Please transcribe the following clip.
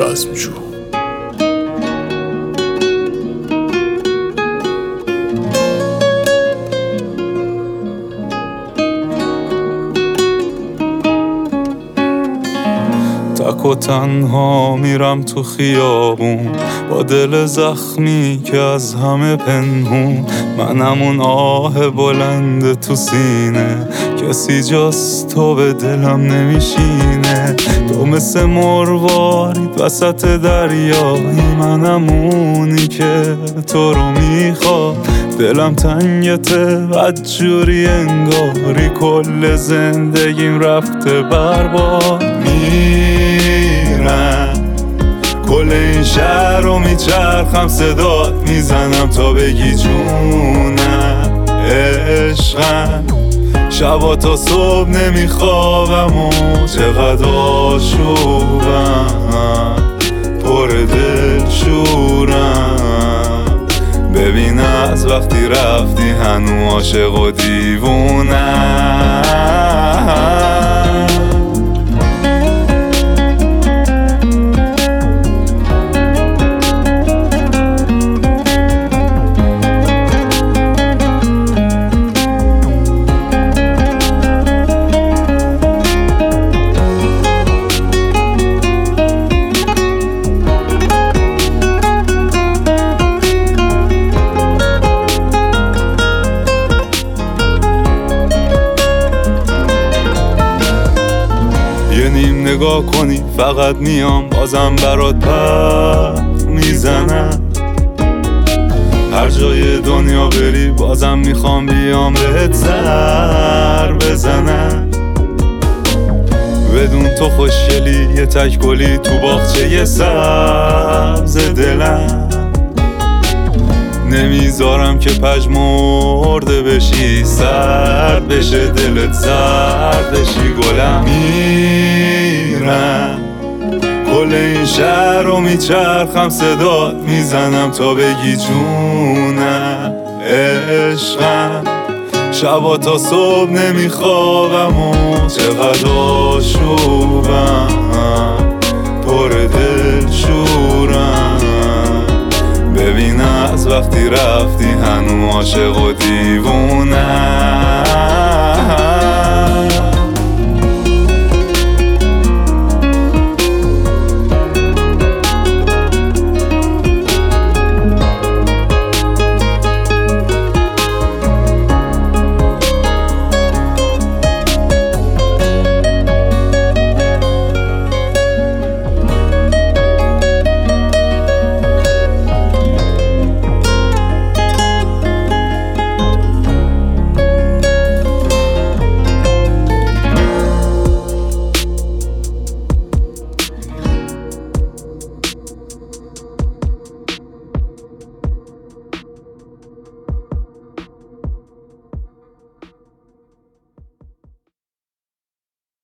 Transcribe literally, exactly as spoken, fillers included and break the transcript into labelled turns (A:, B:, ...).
A: رزمجو.
B: تک و تنها میرم تو خیابون با دل زخمی که از همه پنهون، من همون آه بلند تو سینه، کسی جز تو به دلم نمیشینه. تو مثل مروارید وسط دریایی، من همونی که تو رو میخواد. دلم تنگته بدجوری انگاری کل زندگیم رفته برباد. میرم کل این شهر رو میچرخم، صدات میزنم تا بگی جونم عشقم. شبا تا صبح نمیخوابم و چقدر آشوبم، پر دل شورم. ببین از وقتی رفتی هنو عاشق و دیوونم. یه نیم نگاه کنی فقط میام بازم برات پر میزنم. هر جای دنیا بری بازم میخوام بیام بهت سر بزنم. بدون تو خوشگلی یه تک گلی تو باغچه یه سبز دلم. نمیذارم که پژمرده بشی، سرد بشه دلت، سرد بشی گلم. میرم کل این شهر رو میچرخم، صدات میزنم تا بگی جونم عشقم. شبا تا صبح نمیخوابم و چقدر آشوبم، پر دل شورم. ببین از وقتی رفتی هنو عاشق و دیوونم.